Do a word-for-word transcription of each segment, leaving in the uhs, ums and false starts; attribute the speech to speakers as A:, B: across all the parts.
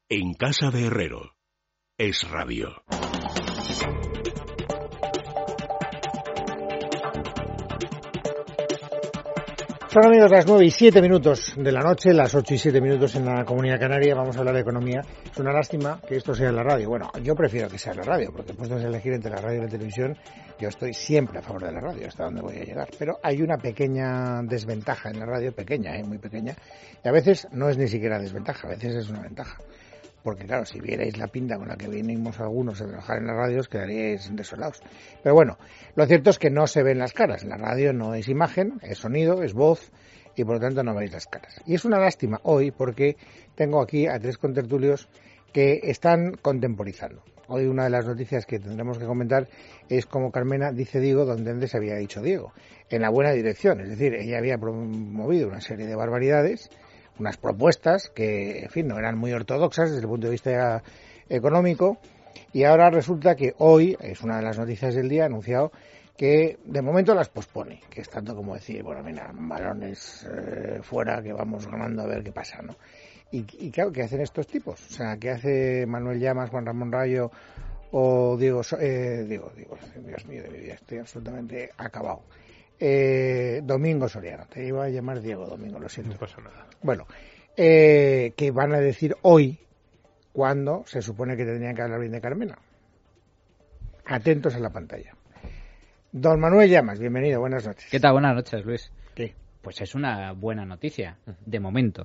A: En casa de Herrero. Es radio.
B: Son, amigos, las nueve y siete minutos de la noche, las ocho y siete minutos en la Comunidad Canaria. Vamos a hablar de economía. Es una lástima que esto sea en la radio. Bueno, yo prefiero que sea en la radio, porque puestos a elegir entre la radio y la televisión, yo estoy siempre a favor de la radio, hasta donde voy a llegar. Pero hay una pequeña desventaja en la radio, pequeña, ¿eh? muy pequeña, y a veces no es ni siquiera desventaja, a veces es una ventaja. Porque claro, si vierais la pinta con la que venimos algunos a trabajar en la radio, os quedaríais desolados. Pero bueno, lo cierto es que no se ven las caras. En la radio no es imagen, es sonido, es voz, y por lo tanto no veis las caras. Y es una lástima hoy porque tengo aquí a tres contertulios que están contemporizando. Hoy una de las noticias que tendremos que comentar es cómo Carmena dice Diego donde antes había dicho Diego, en la buena dirección. Es decir, ella había promovido una serie de barbaridades, unas propuestas que, en fin, no eran muy ortodoxas desde el punto de vista económico, y ahora resulta que hoy, es una de las noticias del día, ha anunciado que de momento las pospone, que es tanto como decir, bueno, mira, balones eh, fuera, que vamos ganando a ver qué pasa, ¿no? Y, y claro, ¿qué hacen estos tipos? O sea, ¿qué hace Manuel Llamas, Juan Ramón Rayo o Diego, eh, Diego, Diego, Dios mío de mi vida, estoy absolutamente acabado. Eh, Domingo Soriano, te iba a llamar Diego Domingo, lo siento.
C: No pasa nada.
B: Bueno, eh, que van a decir hoy cuando se supone que tendrían que hablar bien de Carmena. Atentos a la pantalla. Don Manuel Llamas, bienvenido, buenas noches.
D: ¿Qué tal? Buenas noches, Luis.
B: ¿Qué?
D: Pues es una buena noticia, de momento.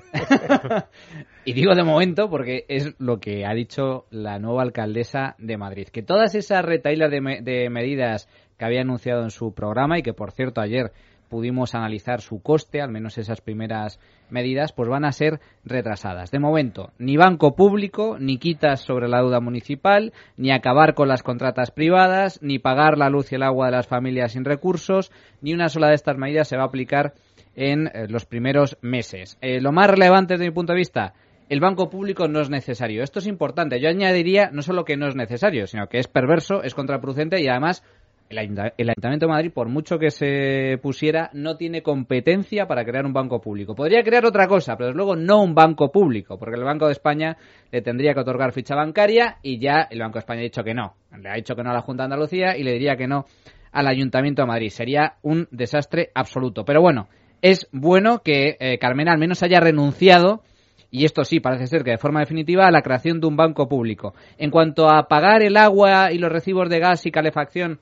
D: Y digo de momento porque es lo que ha dicho la nueva alcaldesa de Madrid, que todas esas retahílas de, me- de medidas que había anunciado en su programa y que, por cierto, ayer pudimos analizar su coste, al menos esas primeras medidas, pues van a ser retrasadas. De momento, ni banco público, ni quitas sobre la deuda municipal, ni acabar con las contratas privadas, ni pagar la luz y el agua de las familias sin recursos, ni una sola de estas medidas se va a aplicar en eh, los primeros meses. Eh, lo más relevante desde mi punto de vista, el banco público no es necesario. Esto es importante. Yo añadiría no solo que no es necesario, sino que es perverso, es contraproducente y además el Ayuntamiento de Madrid, por mucho que se pusiera, no tiene competencia para crear un banco público. Podría crear otra cosa, pero desde luego no un banco público, porque el Banco de España le tendría que otorgar ficha bancaria y ya el Banco de España ha dicho que no. Le ha dicho que no a la Junta de Andalucía y le diría que no al Ayuntamiento de Madrid. Sería un desastre absoluto. Pero bueno, es bueno que eh, Carmena al menos haya renunciado, y esto sí, parece ser que de forma definitiva, a la creación de un banco público. En cuanto a pagar el agua y los recibos de gas y calefacción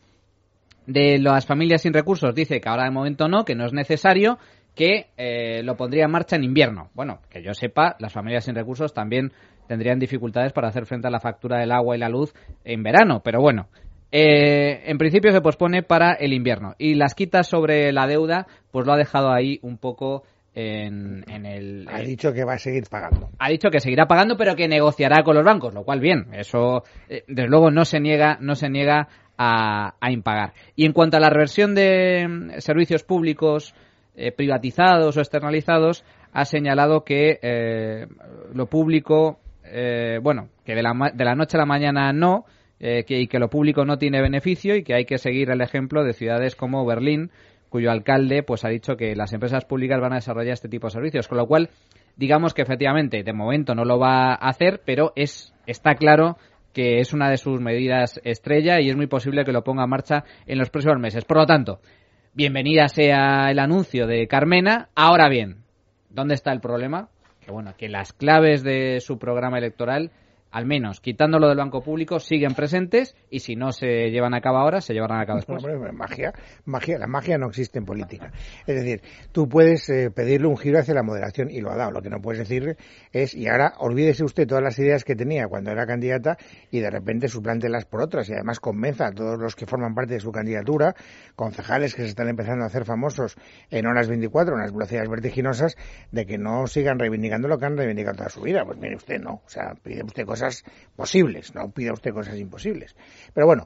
D: de las familias sin recursos, dice que ahora de momento no, que no es necesario, que eh, lo pondría en marcha en invierno. Bueno, que yo sepa, las familias sin recursos también tendrían dificultades para hacer frente a la factura del agua y la luz en verano, pero bueno, eh, en principio se pospone para el invierno. Y las quitas sobre la deuda, pues lo ha dejado ahí un poco en, en el...
B: Ha dicho que va a seguir pagando.
D: Ha dicho que seguirá pagando, pero que negociará con los bancos, lo cual bien, eso eh, desde luego no se niega, no se niega A, a impagar. Y en cuanto a la reversión de mm, servicios públicos eh, privatizados o externalizados, ha señalado que eh, lo público, eh, bueno, que de la, de la noche a la mañana no, eh, que, y que lo público no tiene beneficio y que hay que seguir el ejemplo de ciudades como Berlín, cuyo alcalde pues ha dicho que las empresas públicas van a desarrollar este tipo de servicios, con lo cual digamos que efectivamente de momento no lo va a hacer, pero es está claro que es una de sus medidas estrella y es muy posible que lo ponga en marcha en los próximos meses. Por lo tanto, bienvenida sea el anuncio de Carmena. Ahora bien, ¿dónde está el problema? Que bueno, que las claves de su programa electoral, al menos quitándolo del banco público, siguen presentes y si no se llevan a cabo ahora, se llevarán a cabo después.
B: Hombre, magia, magia, la magia no existe en política. Es decir, tú puedes eh, pedirle un giro hacia la moderación y lo ha dado. Lo que no puedes decirle es, y ahora olvídese usted todas las ideas que tenía cuando era candidata y de repente suplántelas por otras y además convenza a todos los que forman parte de su candidatura, concejales que se están empezando a hacer famosos en horas veinticuatro, unas velocidades vertiginosas, de que no sigan reivindicando lo que han reivindicado toda su vida. Pues mire usted, no. O sea, pide usted cosas posibles, no pida usted cosas imposibles. Pero bueno,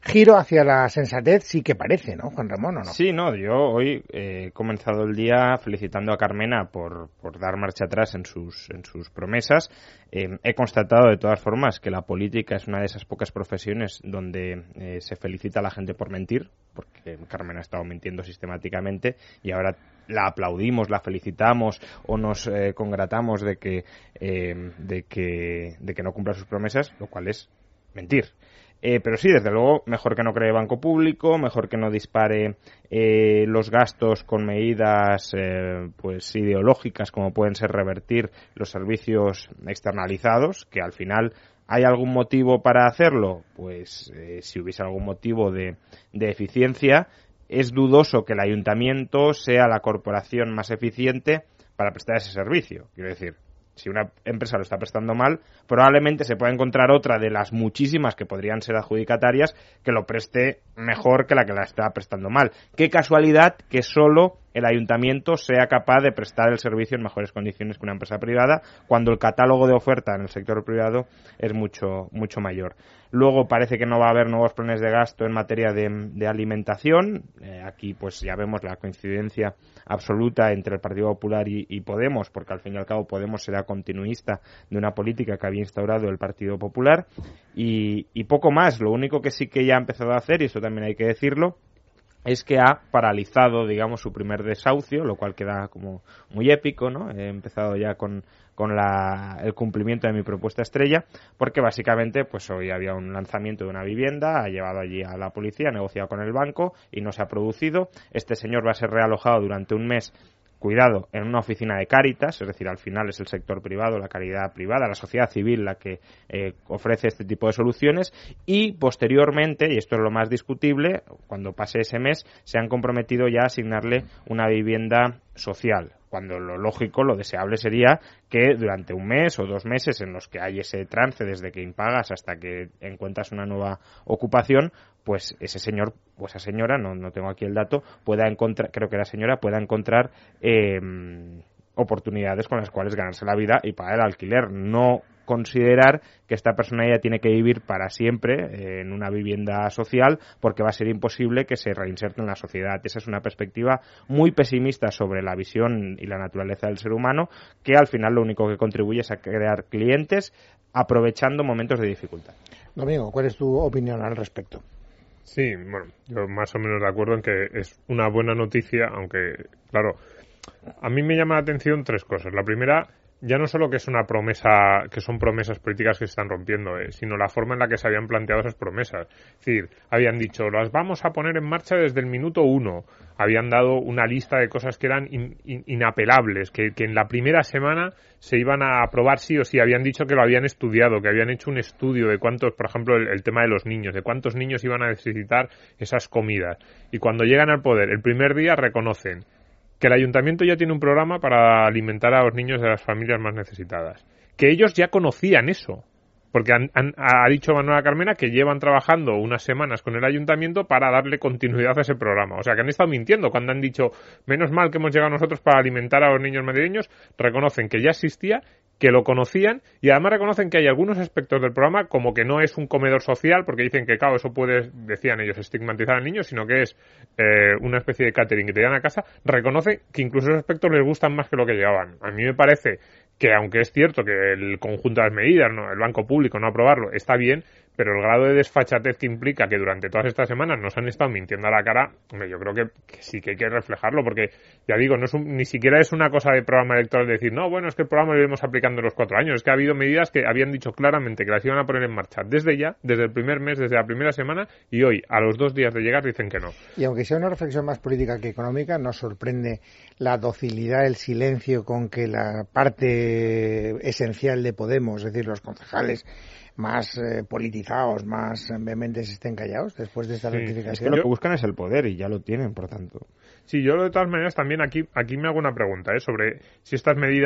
B: giro hacia la sensatez sí que parece, ¿no, Juan Ramón, o no?
C: Sí, no, yo hoy eh, he comenzado el día felicitando a Carmena por, por dar marcha atrás en sus, en sus promesas. Eh, he constatado de todas formas que la política es una de esas pocas profesiones donde eh, se felicita a la gente por mentir, porque Carmena ha estado mintiendo sistemáticamente y ahora la aplaudimos, la felicitamos o nos eh, congratamos de que, eh, de que, de que no cumpla sus promesas, lo cual es mentir. Eh, pero sí, desde luego, mejor que no cree banco público, mejor que no dispare eh, los gastos con medidas eh, pues ideológicas como pueden ser revertir los servicios externalizados, que al final ¿hay algún motivo para hacerlo? Pues eh, si hubiese algún motivo de, de eficiencia, es dudoso que el ayuntamiento sea la corporación más eficiente para prestar ese servicio. Quiero decir, si una empresa lo está prestando mal, probablemente se pueda encontrar otra de las muchísimas que podrían ser adjudicatarias que lo preste mejor que la que la está prestando mal. Qué casualidad que solo el ayuntamiento sea capaz de prestar el servicio en mejores condiciones que una empresa privada, cuando el catálogo de oferta en el sector privado es mucho mucho mayor. Luego parece que no va a haber nuevos planes de gasto en materia de, de alimentación. Eh, aquí pues ya vemos la coincidencia absoluta entre el Partido Popular y, y Podemos, porque al fin y al cabo Podemos será continuista de una política que había instaurado el Partido Popular. Y, y poco más. Lo único que sí que ya ha empezado a hacer, y eso también hay que decirlo, es que ha paralizado, digamos, su primer desahucio, lo cual queda como muy épico, ¿no? He empezado ya con, con la, el cumplimiento de mi propuesta estrella, porque básicamente, pues hoy había un lanzamiento de una vivienda, ha llevado allí a la policía, ha negociado con el banco y no se ha producido. Este señor va a ser realojado durante un mes, cuidado, en una oficina de Cáritas, es decir, al final es el sector privado, la caridad privada, la sociedad civil la que eh, ofrece este tipo de soluciones, y posteriormente, y esto es lo más discutible, cuando pase ese mes, se han comprometido ya a asignarle una vivienda social, cuando lo lógico, lo deseable sería que durante un mes o dos meses en los que hay ese trance desde que impagas hasta que encuentras una nueva ocupación, pues ese señor o esa señora, no, no tengo aquí el dato, pueda encontrar, creo que la señora pueda encontrar eh, oportunidades con las cuales ganarse la vida y pagar el alquiler. No considerar que esta persona ya tiene que vivir para siempre eh, en una vivienda social, porque va a ser imposible que se reinserte en la sociedad. Esa es una perspectiva muy pesimista sobre la visión y la naturaleza del ser humano, que al final lo único que contribuye es a crear clientes aprovechando momentos de dificultad.
B: Domingo, ¿cuál es tu opinión al respecto?
E: Sí, bueno, yo más o menos de acuerdo en que es una buena noticia, aunque, claro, a mí me llama la atención tres cosas. La primera, ya no solo que es una promesa, que son promesas políticas que se están rompiendo, eh, sino la forma en la que se habían planteado esas promesas. Es decir, habían dicho, las vamos a poner en marcha desde el minuto uno. Habían dado una lista de cosas que eran in, in, inapelables, que, que en la primera semana se iban a aprobar sí o sí. Habían dicho que lo habían estudiado, que habían hecho un estudio de cuántos, por ejemplo, el, el tema de los niños, de cuántos niños iban a necesitar esas comidas. Y cuando llegan al poder, el primer día reconocen que el ayuntamiento ya tiene un programa para alimentar a los niños de las familias más necesitadas. Que ellos ya conocían eso, porque han, han, ha dicho Manuela Carmena que llevan trabajando unas semanas con el ayuntamiento para darle continuidad a ese programa. O sea, que han estado mintiendo cuando han dicho, menos mal que hemos llegado nosotros para alimentar a los niños madrileños. Reconocen que ya existía, que lo conocían, y además reconocen que hay algunos aspectos del programa, como que no es un comedor social, porque dicen que, claro, eso puede, decían ellos, estigmatizar al niño, sino que es eh, una especie de catering que te llevan a casa. Reconocen que incluso esos aspectos les gustan más que lo que llevaban. A mí me parece que, aunque es cierto que el conjunto de las medidas, ¿no?, el banco público no aprobarlo, está bien, pero el grado de desfachatez que implica que durante todas estas semanas nos han estado mintiendo a la cara, hombre, yo creo que, que sí que hay que reflejarlo, porque, ya digo, no es un, ni siquiera es una cosa de programa electoral de decir, no, bueno, es que el programa lo iremos aplicando los cuatro años. Es que ha habido medidas que habían dicho claramente que las iban a poner en marcha desde ya, desde el primer mes, desde la primera semana, y hoy, a los dos días de llegar, dicen que no.
B: Y aunque sea una reflexión más política que económica, nos sorprende la docilidad, el silencio con que la parte esencial de Podemos, es decir, los concejales más eh, politizados, más vehementes, estén callados después de esta
E: sí,
B: rectificación.
C: Es que lo que buscan es el poder y ya lo tienen, por tanto.
E: Sí, yo de todas maneras también aquí aquí me hago una pregunta, ¿eh?, sobre si estas medidas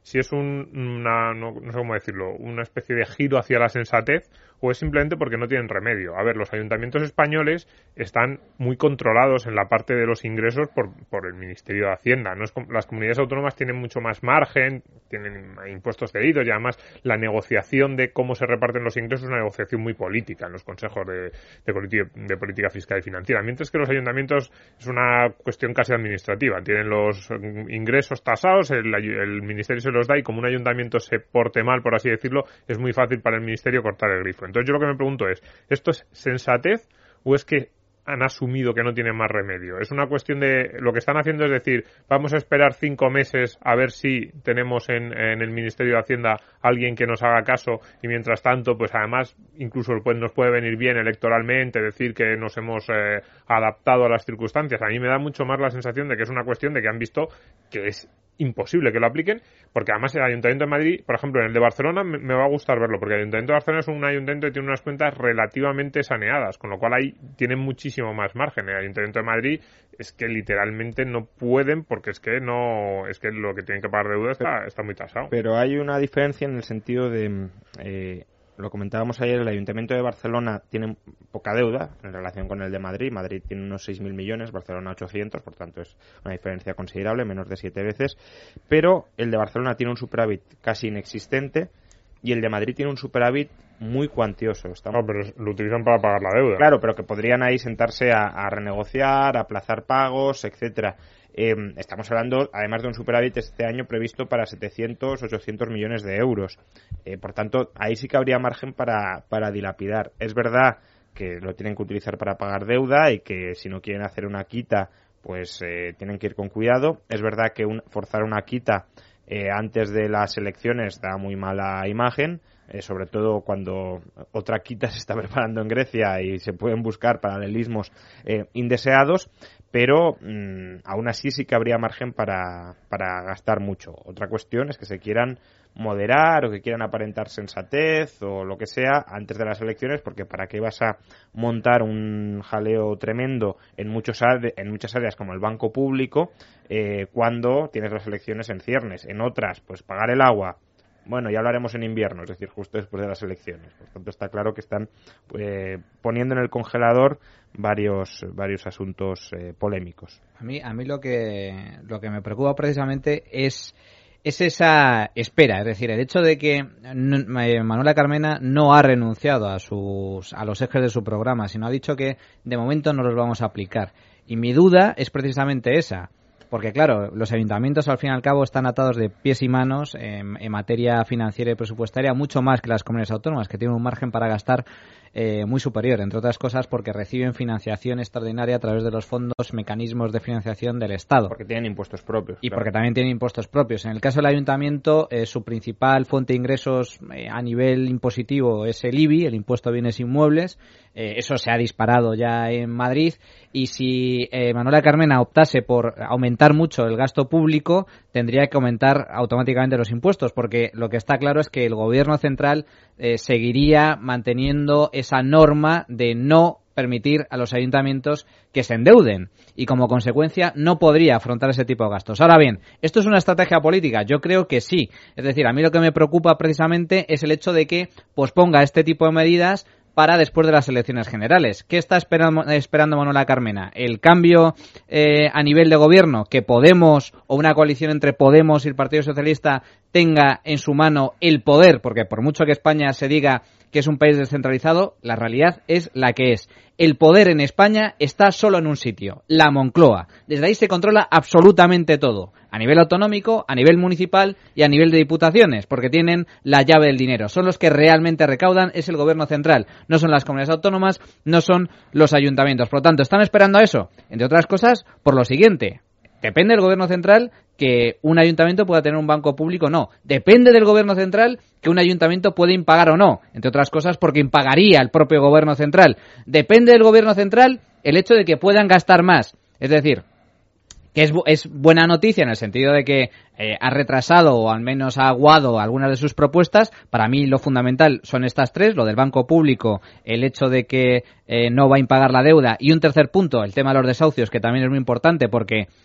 E: si es un, una, no, no sé cómo decirlo, una especie de giro hacia la sensatez o es simplemente porque no tienen remedio. A ver, los ayuntamientos españoles están muy controlados en la parte de los ingresos por, por el Ministerio de Hacienda. No es, las comunidades autónomas tienen mucho más margen, tienen impuestos cedidos y además la negociación de cómo se reparten los ingresos es una negociación muy política en los consejos de, de, politi- de política fiscal y financiera. Mientras que los ayuntamientos es una cuestión casi administrativa. Tienen los ingresos tasados, el, el Ministerio se los da y como un ayuntamiento se porte mal, por así decirlo, es muy fácil para el Ministerio cortar el grifo. Entonces yo lo que me pregunto es, ¿esto es sensatez o es que han asumido que no tienen más remedio? Es una cuestión de... Lo que están haciendo es decir, vamos a esperar cinco meses a ver si tenemos en, en el Ministerio de Hacienda alguien que nos haga caso y mientras tanto, pues además, incluso pues, nos puede venir bien electoralmente decir que nos hemos eh, adaptado a las circunstancias. A mí me da mucho más la sensación de que es una cuestión de que han visto que es imposible que lo apliquen, porque además el Ayuntamiento de Madrid, por ejemplo, en el de Barcelona me, me va a gustar verlo, porque el Ayuntamiento de Barcelona es un ayuntamiento que tiene unas cuentas relativamente saneadas, con lo cual ahí tienen muchísimo más margen. El Ayuntamiento de Madrid es que literalmente no pueden, porque es que no, es que lo que tienen que pagar de deuda está, está muy tasado.
C: Pero hay una diferencia en el sentido de... Eh, lo comentábamos ayer, el Ayuntamiento de Barcelona tiene poca deuda en relación con el de Madrid. Madrid tiene unos seis mil millones, Barcelona ochocientos, por tanto es una diferencia considerable, menos de siete veces. Pero el de Barcelona tiene un superávit casi inexistente y el de Madrid tiene un superávit muy cuantioso. Estamos...
E: No, pero lo utilizan para pagar la deuda.
C: Claro, pero que podrían ahí sentarse a, a renegociar, a aplazar pagos, etcétera. Eh, estamos hablando, además de un superávit este año previsto para setecientos, ochocientos millones de euros. Eh, por tanto, ahí sí que habría margen para, para dilapidar. Es verdad que lo tienen que utilizar para pagar deuda y que si no quieren hacer una quita, pues eh, tienen que ir con cuidado. Es verdad que un, forzar una quita eh, antes de las elecciones da muy mala imagen. Eh, sobre todo cuando otra quita se está preparando en Grecia y se pueden buscar paralelismos eh, indeseados, pero mmm, aún así sí que habría margen para, para gastar mucho. Otra cuestión es que se quieran moderar o que quieran aparentar sensatez o lo que sea antes de las elecciones, porque para qué vas a montar un jaleo tremendo en, muchos are- en muchas áreas como el banco público eh, cuando tienes las elecciones en ciernes. En otras, pues pagar el agua. Bueno, ya hablaremos en invierno, es decir, justo después de las elecciones. Por tanto, está claro que están eh, poniendo en el congelador varios varios asuntos eh, polémicos.
D: A mí, a mí lo que lo que me preocupa precisamente es es esa espera, es decir, el hecho de que Manuela Carmena no ha renunciado a sus a los ejes de su programa, sino ha dicho que de momento no los vamos a aplicar. Y mi duda es precisamente esa. Porque, claro, los ayuntamientos, al fin y al cabo, están atados de pies y manos en, en materia financiera y presupuestaria, mucho más que las comunidades autónomas, que tienen un margen para gastar eh, muy superior, entre otras cosas porque reciben financiación extraordinaria a través de los fondos, mecanismos de financiación del Estado.
C: Porque tienen impuestos propios.
D: Y
C: claro.
D: porque también tienen impuestos propios. En el caso del ayuntamiento, eh, su principal fuente de ingresos eh, a nivel impositivo es el I B I, el impuesto a bienes inmuebles. Eh, eso se ha disparado ya en Madrid. Y si eh, Manuela Carmena optase por aumentar mucho el gasto público, tendría que aumentar automáticamente los impuestos, porque lo que está claro es que el gobierno central eh, seguiría manteniendo esa norma de no permitir a los ayuntamientos que se endeuden y como consecuencia no podría afrontar ese tipo de gastos. Ahora bien, ¿esto es una estrategia política? Yo creo que sí. Es decir, a mí lo que me preocupa precisamente es el hecho de que posponga este tipo de medidas para después de las elecciones generales. ¿Qué está esperando, esperando Manuela Carmena? ¿El cambio eh, a nivel de gobierno? ¿Que Podemos o una coalición entre Podemos y el Partido Socialista tenga en su mano el poder? Porque por mucho que España se diga que es un país descentralizado, la realidad es la que es. El poder en España está solo en un sitio, la Moncloa. Desde ahí se controla absolutamente todo, a nivel autonómico, a nivel municipal y a nivel de diputaciones, porque tienen la llave del dinero. Son los que realmente recaudan, es el gobierno central, no son las comunidades autónomas, no son los ayuntamientos. Por lo tanto, ¿están esperando a eso? Entre otras cosas, por lo siguiente. Depende del gobierno central que un ayuntamiento pueda tener un banco público o no. Depende del gobierno central que un ayuntamiento puede impagar o no. Entre otras cosas porque impagaría el propio gobierno central. Depende del gobierno central el hecho de que puedan gastar más. Es decir, que es, bu- es buena noticia en el sentido de que eh, ha retrasado o al menos ha aguado algunas de sus propuestas. Para mí lo fundamental son estas tres, lo del banco público, el hecho de que eh, no va a impagar la deuda y un tercer punto, el tema de los desahucios, que también es muy importante porque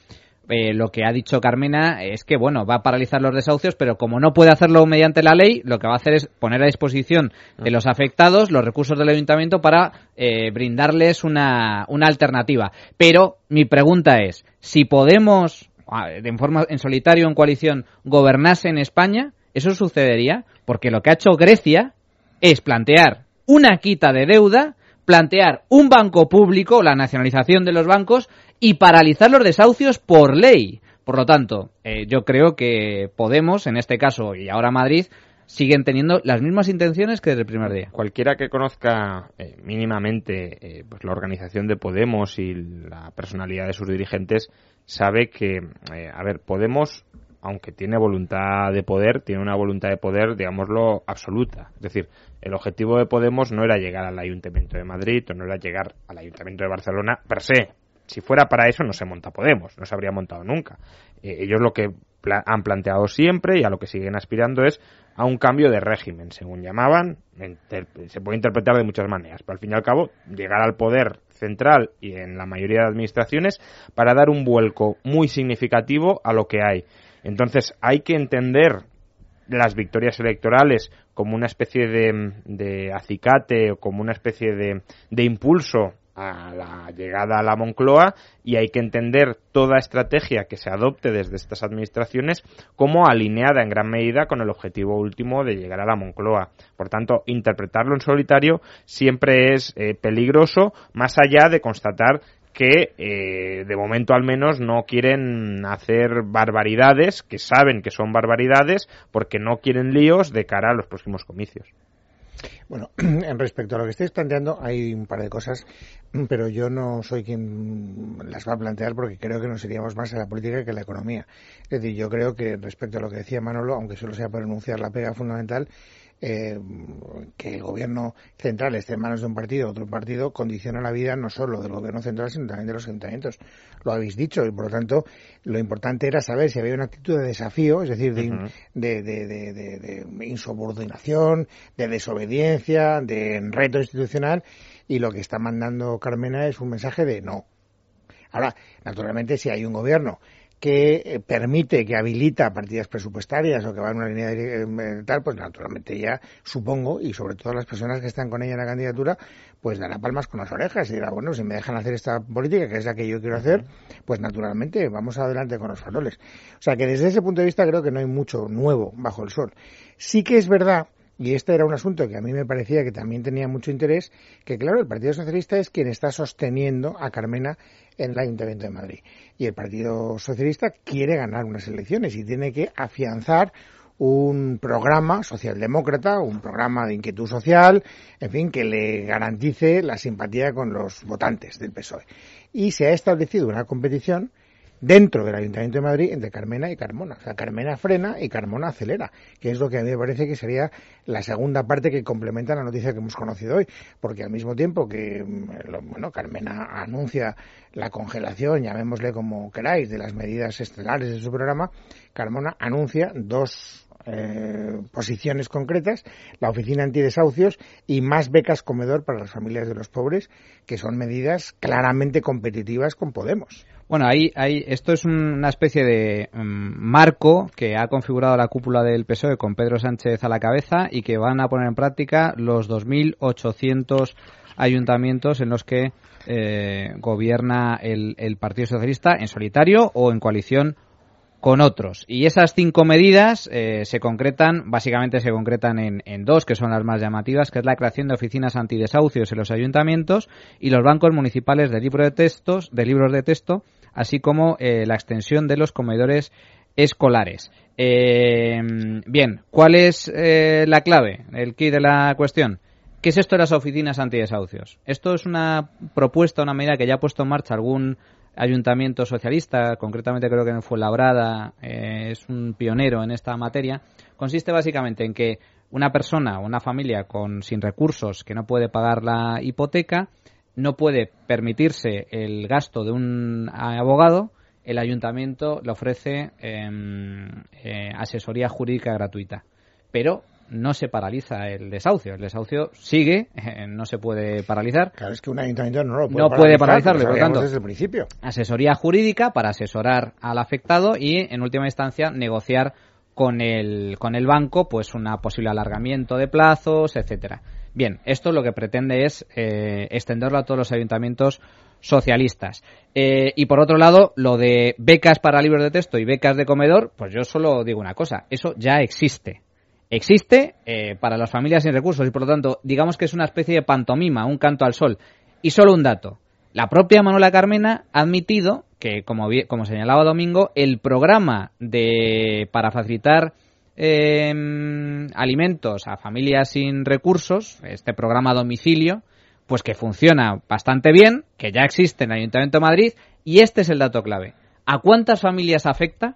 D: Eh, lo que ha dicho Carmena es que, bueno, va a paralizar los desahucios, pero como no puede hacerlo mediante la ley, lo que va a hacer es poner a disposición de los afectados los recursos del ayuntamiento para eh, brindarles una, una alternativa. Pero mi pregunta es, si Podemos, en forma en solitario o en coalición, gobernase en España, ¿eso sucedería? Porque lo que ha hecho Grecia es plantear una quita de deuda, plantear un banco público, la nacionalización de los bancos, y paralizar los desahucios por ley. Por lo tanto, eh, yo creo que Podemos, en este caso, y ahora Madrid, siguen teniendo las mismas intenciones que desde el primer día.
C: Cualquiera que conozca eh, mínimamente eh, pues la organización de Podemos y la personalidad de sus dirigentes sabe que, eh, a ver, Podemos, aunque tiene voluntad de poder, tiene una voluntad de poder, digámoslo, absoluta. Es decir, el objetivo de Podemos no era llegar al Ayuntamiento de Madrid o no era llegar al Ayuntamiento de Barcelona per se. Si fuera para eso no se monta Podemos, no se habría montado nunca. Eh, ellos lo que pla- han planteado siempre y a lo que siguen aspirando es a un cambio de régimen, según llamaban. Inter- se puede interpretar de muchas maneras, pero al fin y al cabo llegar al poder central y en la mayoría de administraciones para dar un vuelco muy significativo a lo que hay. Entonces hay que entender las victorias electorales como una especie de, de acicate o como una especie de, de impulso a la llegada a la Moncloa, y hay que entender toda estrategia que se adopte desde estas administraciones como alineada en gran medida con el objetivo último de llegar a la Moncloa. Por tanto, interpretarlo en solitario siempre es eh, peligroso, más allá de constatar que eh, de momento al menos no quieren hacer barbaridades, que saben que son barbaridades, porque no quieren líos de cara a los próximos comicios.
B: Bueno, en respecto a lo que estáis planteando, hay un par de cosas, pero yo no soy quien las va a plantear porque creo que nos iríamos más a la política que a la economía. Es decir, yo creo que respecto a lo que decía Manolo, aunque solo sea por enunciar la pega fundamental, eh, que el gobierno central esté en manos de un partido o otro partido condiciona la vida no solo del gobierno central, sino también de los ayuntamientos. Lo habéis dicho, y por lo tanto lo importante era saber si había una actitud de desafío, es decir, de, uh-huh. de, de, de, de, de insubordinación, de desobediencia, de reto institucional, y lo que está mandando Carmena es un mensaje de no. Ahora, naturalmente, si hay un gobierno que permite, que habilita partidas presupuestarias o que va en una línea de tal, pues naturalmente ya supongo, y sobre todo las personas que están con ella en la candidatura, pues dará palmas con las orejas y dirá, bueno, si me dejan hacer esta política, que es la que yo quiero hacer, pues naturalmente vamos adelante con los faroles. O sea que desde ese punto de vista creo que no hay mucho nuevo bajo el sol. Sí que es verdad, y este era un asunto que a mí me parecía que también tenía mucho interés, que claro, el Partido Socialista es quien está sosteniendo a Carmena en el Ayuntamiento de Madrid. Y el Partido Socialista quiere ganar unas elecciones y tiene que afianzar un programa socialdemócrata, un programa de inquietud social, en fin, que le garantice la simpatía con los votantes del P S O E. Y se ha establecido una competición dentro del Ayuntamiento de Madrid entre Carmena y Carmona. O sea, Carmena frena y Carmona acelera, que es lo que a mí me parece que sería la segunda parte que complementa la noticia que hemos conocido hoy, porque al mismo tiempo que, bueno, Carmena anuncia la congelación, llamémosle como queráis, de las medidas estelares de su programa, Carmona anuncia dos eh, posiciones concretas, la oficina antidesahucios y más becas comedor para las familias de los pobres, que son medidas claramente competitivas con Podemos.
D: Bueno, ahí, ahí, esto es una especie de um, marco que ha configurado la cúpula del P S O E con Pedro Sánchez a la cabeza y que van a poner en práctica los dos mil ochocientos ayuntamientos en los que eh, gobierna el, el Partido Socialista en solitario o en coalición con otros. Y esas cinco medidas eh, se concretan, básicamente se concretan en, en dos, que son las más llamativas, que es la creación de oficinas antidesahucios en los ayuntamientos y los bancos municipales de libros de textos, de libros de texto, así como eh, la extensión de los comedores escolares. Eh, bien, ¿cuál es eh, la clave, el quid de la cuestión? ¿Qué es esto de las oficinas antidesahucios? Esto es una propuesta, una medida que ya ha puesto en marcha algún ayuntamiento socialista, concretamente creo que en Fuenlabrada eh, es un pionero en esta materia. Consiste básicamente en que una persona o una familia con sin recursos que no puede pagar la hipoteca no puede permitirse el gasto de un abogado, el ayuntamiento le ofrece eh, eh, asesoría jurídica gratuita. Pero no se paraliza el desahucio. El desahucio sigue, eh, no se puede paralizar.
B: Claro, es que un ayuntamiento no lo puede
D: no
B: paralizar,
D: puede paralizarlo, por lo tanto,
B: desde el principio.
D: Asesoría jurídica para asesorar al afectado y, en última instancia, negociar con el, con el banco pues una posible alargamiento de plazos, etcétera. Bien, esto lo que pretende es eh, extenderlo a todos los ayuntamientos socialistas. Eh, y por otro lado, lo de becas para libros de texto y becas de comedor, pues yo solo digo una cosa, eso ya existe. Existe eh, para las familias sin recursos y por lo tanto, digamos que es una especie de pantomima, un canto al sol. Y solo un dato. La propia Manuela Carmena ha admitido que, como, como señalaba Domingo, el programa de para facilitar eh, alimentos a familias sin recursos, este programa a domicilio, pues que funciona bastante bien, que ya existe en el Ayuntamiento de Madrid, y este es el dato clave. ¿A cuántas familias afecta?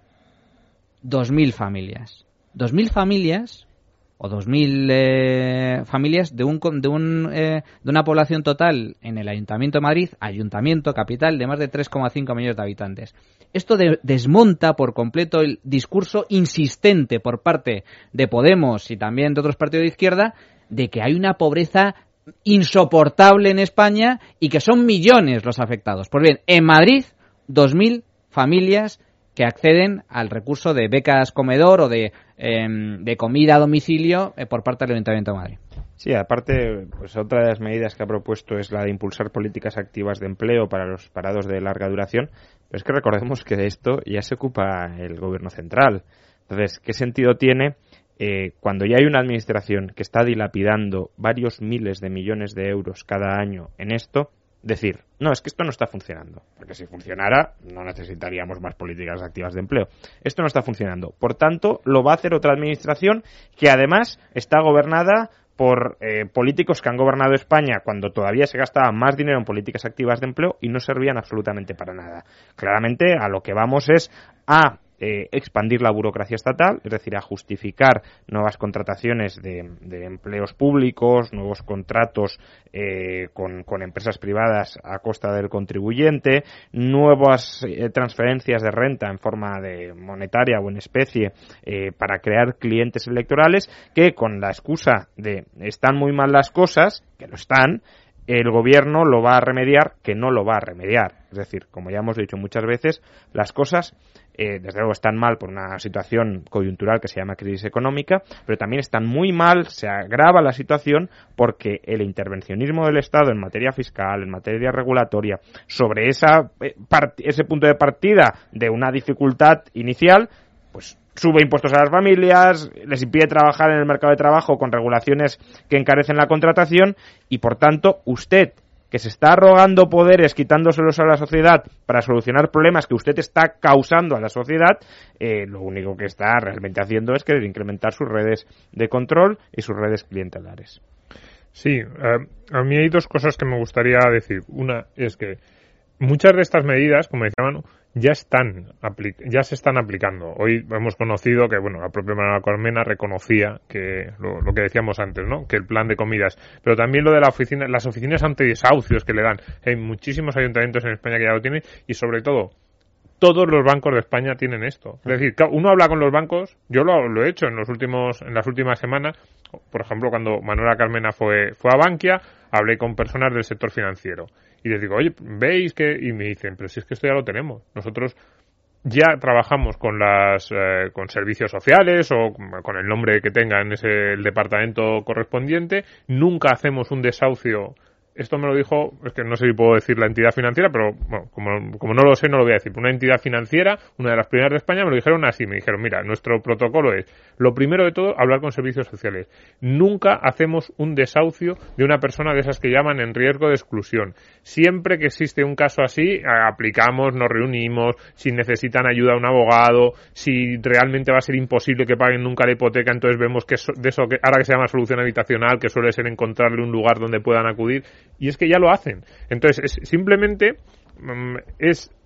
D: Dos mil familias. Dos mil familias o dos mil eh, familias de un de un eh, de una población total en el Ayuntamiento de Madrid, ayuntamiento capital de más de tres coma cinco millones de habitantes. Esto de, desmonta por completo el discurso insistente por parte de Podemos y también de otros partidos de izquierda de que hay una pobreza insoportable en España y que son millones los afectados. Pues bien, en Madrid, dos mil familias que acceden al recurso de becas comedor o de, eh, de comida a domicilio eh, por parte del Ayuntamiento de Madrid.
C: Sí, aparte, pues otra de las medidas que ha propuesto es la de impulsar políticas activas de empleo para los parados de larga duración, pero es que recordemos que de esto ya se ocupa el gobierno central. Entonces, ¿qué sentido tiene eh, cuando ya hay una administración que está dilapidando varios miles de millones de euros cada año en esto, decir, no, es que esto no está funcionando, porque si funcionara no necesitaríamos más políticas activas de empleo. Esto no está funcionando. Por tanto, lo va a hacer otra administración que además está gobernada por eh, políticos que han gobernado España cuando todavía se gastaba más dinero en políticas activas de empleo y no servían absolutamente para nada. Claramente a lo que vamos es a Eh, expandir la burocracia estatal, es decir, a justificar nuevas contrataciones de, de empleos públicos, nuevos contratos eh, con, con empresas privadas a costa del contribuyente, nuevas eh, transferencias de renta en forma de monetaria o en especie eh, para crear clientes electorales que con la excusa de están muy mal las cosas, que lo están, el gobierno lo va a remediar, que no lo va a remediar. Es decir, como ya hemos dicho muchas veces, las cosas Eh, desde luego están mal por una situación coyuntural que se llama crisis económica, pero también están muy mal, se agrava la situación porque el intervencionismo del Estado en materia fiscal, en materia regulatoria, sobre esa eh, part- ese punto de partida de una dificultad inicial, pues sube impuestos a las familias, les impide trabajar en el mercado de trabajo con regulaciones que encarecen la contratación y, por tanto, usted, que se está arrogando poderes, quitándoselos a la sociedad para solucionar problemas que usted está causando a la sociedad, eh, lo único que está realmente haciendo es querer incrementar sus redes de control y sus redes clientelares.
E: Sí, eh, a mí hay dos cosas que me gustaría decir. Una es que muchas de estas medidas, como decía Manu, ya están ya se están aplicando. Hoy hemos conocido que, bueno, la propia Manuela Carmena reconocía que lo, lo que decíamos antes, ¿no? Que el plan de comidas, pero también lo de la oficina, las oficinas antidesahucios que le dan. Hay muchísimos ayuntamientos en España que ya lo tienen y, sobre todo, todos los bancos de España tienen esto. Es decir, uno habla con los bancos, yo lo, lo he hecho en los últimos en las últimas semanas. Por ejemplo, cuando Manuela Carmena fue fue a Bankia, hablé con personas del sector financiero y les digo, oye, ¿veis que? Y me dicen, pero si es que esto ya lo tenemos. Nosotros ya trabajamos con las eh, con servicios sociales o con el nombre que tenga en ese el departamento correspondiente. Nunca hacemos un desahucio. Esto me lo dijo, es que no sé si puedo decir la entidad financiera, pero bueno, como, como no lo sé, no lo voy a decir. Una entidad financiera, una de las primeras de España, me lo dijeron así. Me dijeron, mira, nuestro protocolo es, lo primero de todo, hablar con servicios sociales. Nunca hacemos un desahucio de una persona de esas que llaman en riesgo de exclusión. Siempre que existe un caso así, aplicamos, nos reunimos, si necesitan ayuda a un abogado, si realmente va a ser imposible que paguen nunca la hipoteca, entonces vemos que eso, de eso que ahora que se llama solución habitacional, que suele ser encontrarle un lugar donde puedan acudir. Y es que ya lo hacen. Entonces, es, simplemente es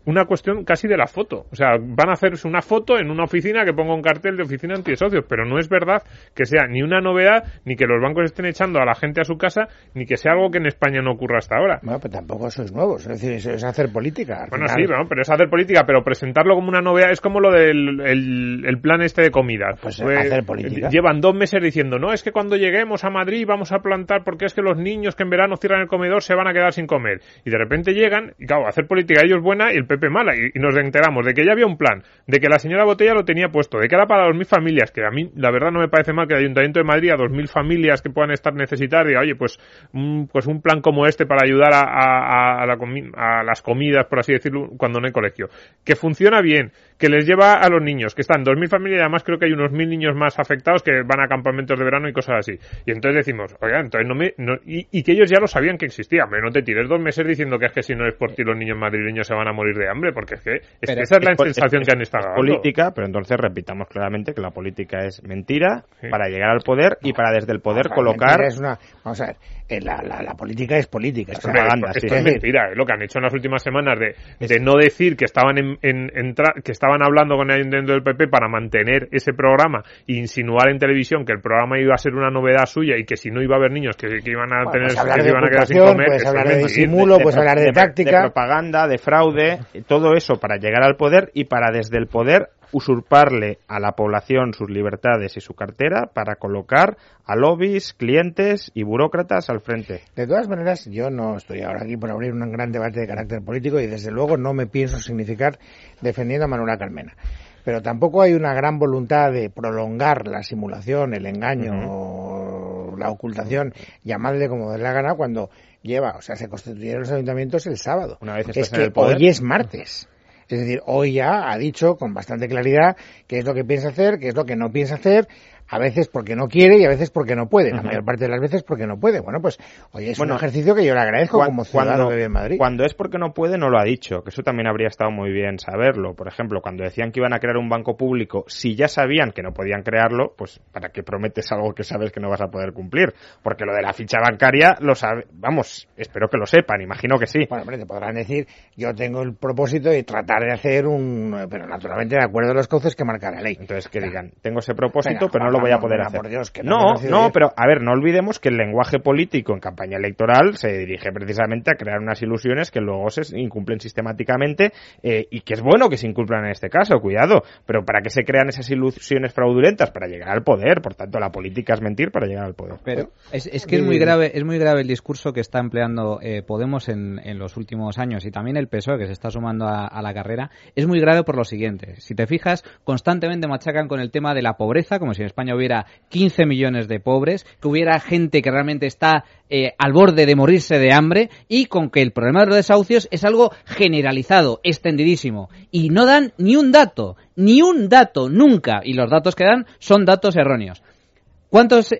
E: una cuestión casi de la foto. O sea, van a hacerse una foto en una oficina que ponga un cartel de oficina antisocios, pero no es verdad que sea ni una novedad, ni que los bancos estén echando a la gente a su casa, ni que sea algo que en España no ocurra hasta ahora.
B: Bueno, pero tampoco eso es nuevo, es decir, eso es hacer política.
E: Bueno,
B: final.
E: sí, ¿no? Pero es hacer política, pero presentarlo como una novedad es como lo del el, el plan este de comida.
B: Pues pues hacer política.
E: Llevan dos meses diciendo, no, es que cuando lleguemos a Madrid vamos a plantar porque es que los niños que en verano cierran el comedor se van a quedar sin comer. Y de repente llegan, y claro, hacer política ellos buena y el P P mala, y, y nos enteramos de que ya había un plan, de que la señora Botella lo tenía puesto, de que era para dos mil familias, que a mí la verdad no me parece mal que el Ayuntamiento de Madrid a dos mil familias que puedan estar necesitadas diga, oye, pues, un, pues un plan como este para ayudar a, a, a, la comi- a las comidas, por así decirlo, cuando no hay colegio. Que funciona bien, que les lleva a los niños, que están dos mil familias y además creo que hay unos mil niños más afectados que van a campamentos de verano y cosas así. Y entonces decimos, oiga, entonces no me... No, y, y que ellos ya lo sabían que existía. Hombre, no te tires dos meses diciendo que es que si no es por ti los niños madrileños se van a morir de hambre, porque es que, es que esa es la sensación
C: es,
E: que han estado dando.
C: Política, pero entonces repitamos claramente que la política es mentira sí. para llegar al poder y para desde el poder no, colocar...
B: Es una, vamos a ver, la, la, la política es política, es
E: propaganda. Esto, esto sí. es mentira, es lo que han hecho en las últimas semanas de, de no decir que estaban en, en, en tra- que estaban hablando con el dentro del P P para mantener ese programa e insinuar en televisión que el programa iba a ser una novedad suya y que si no iba a haber niños que, que iban a bueno, tener
B: pues
E: que se iban a quedar sin comer,
B: puedes hablar de
E: mentir,
B: disimulo,
C: de,
B: puedes
C: de,
B: hablar de,
C: de
B: táctica,
C: de propaganda, de fraude, todo eso para llegar al poder y para desde el poder usurparle a la población sus libertades y su cartera para colocar a lobbies, clientes y burócratas al frente.
B: De todas maneras, yo no estoy ahora aquí por abrir un gran debate de carácter político y desde luego no me pienso significar defendiendo a Manuela Carmena. Pero tampoco hay una gran voluntad de prolongar la simulación, el engaño, uh-huh. la ocultación, llamadle como de la gana, cuando lleva, o sea, se constituyeron los ayuntamientos el sábado.
C: Una vez
B: es
C: en
B: que
C: el poder.
B: Hoy es martes. Es decir, hoy ya ha dicho con bastante claridad qué es lo que piensa hacer, qué es lo que no piensa hacer, a veces porque no quiere y a veces porque no puede. La uh-huh. mayor parte de las veces porque no puede. Bueno, pues hoy es bueno, un ejercicio que yo le agradezco cuando, como ciudadano que vive en Madrid.
C: Cuando es porque no puede, no lo ha dicho, que eso también habría estado muy bien saberlo. Por ejemplo, cuando decían que iban a crear un banco público, si ya sabían que no podían crearlo, pues ¿para qué prometes algo que sabes que no vas a poder cumplir? Porque lo de la ficha bancaria, lo sabe, vamos, espero que lo sepan, imagino que sí.
B: Bueno, hombre, te podrán decir, yo tengo el propósito de tratar de hacer un... pero naturalmente de acuerdo a los cauces que marca la ley.
C: Entonces que digan, tengo ese propósito, venga, pero no lo voy a poder
B: venga,
C: hacer.
B: Por Dios, que no,
C: no, no, pero a ver, no olvidemos que el lenguaje político en campaña electoral se dirige precisamente a crear unas ilusiones que luego se incumplen sistemáticamente eh, y que es bueno que se incumplan en este caso, cuidado, pero ¿para qué se crean esas ilusiones fraudulentas? Para llegar al poder, por tanto la política es mentir para llegar al poder.
D: Pero es, es que es muy grave, es muy grave el discurso que está empleando eh, Podemos en, en los últimos años y también el P S O E que se está sumando a, a la carrera, es muy grave por lo siguiente, si te fijas, constantemente machacan con el tema de la pobreza, como si en España hubiera quince millones de pobres, que hubiera gente que realmente está eh, al borde de morirse de hambre y con que el problema de los desahucios es algo generalizado, extendidísimo. Y no dan ni un dato, ni un dato, nunca. Y los datos que dan son datos erróneos. ¿Cuántos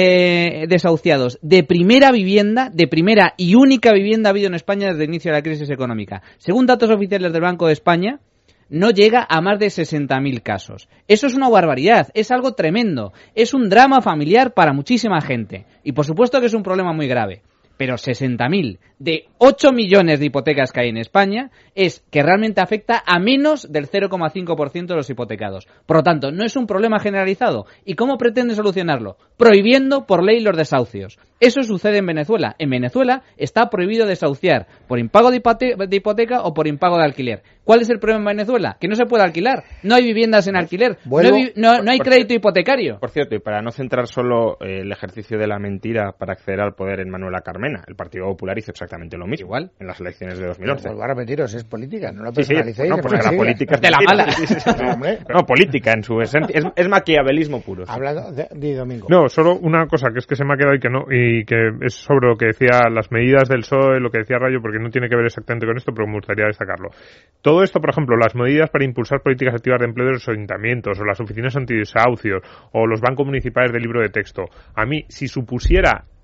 D: eh, desahuciados de primera vivienda, de primera y única vivienda ha habido en España desde el inicio de la crisis económica? Según datos oficiales del Banco de España, no llega a más de sesenta mil casos. Eso es una barbaridad, es algo tremendo, es un drama familiar para muchísima gente. Y por supuesto que es un problema muy grave. Pero sesenta mil de ocho millones de hipotecas que hay en España es que realmente afecta a menos del cero coma cinco por ciento de los hipotecados. Por lo tanto, no es un problema generalizado. ¿Y cómo pretende solucionarlo? Prohibiendo por ley los desahucios. Eso sucede en Venezuela. En Venezuela está prohibido desahuciar por impago de, hipote- de hipoteca o por impago de alquiler. ¿Cuál es el problema en Venezuela? Que no se puede alquilar. No hay viviendas en alquiler.
B: Bueno,
D: no, hay, no, no hay crédito hipotecario.
C: Por cierto, y para no centrar solo eh, el ejercicio de la mentira para acceder al poder en Manuela Carmena, el Partido Popular hizo exactamente lo mismo.
D: Igual.
C: En las elecciones de dos mil once.
B: Pues a repetiros, es política, no lo
C: sí, sí.
B: personalicéis.
C: No, pues la política es
D: de la mala.
B: No,
C: no, política en su esencia. Es, es maquiavelismo puro. Sí.
B: Hablando de, de Domingo.
E: No, solo una cosa que es que se me ha quedado y que no, y que es sobre lo que decía las medidas del P S O E, lo que decía Rayo, porque no tiene que ver exactamente con esto, pero me gustaría destacarlo. Todo esto, por ejemplo, las medidas para impulsar políticas activas de empleo de los ayuntamientos, o las oficinas antidesahucios, o los bancos municipales de libro de texto, a mí, si supusiera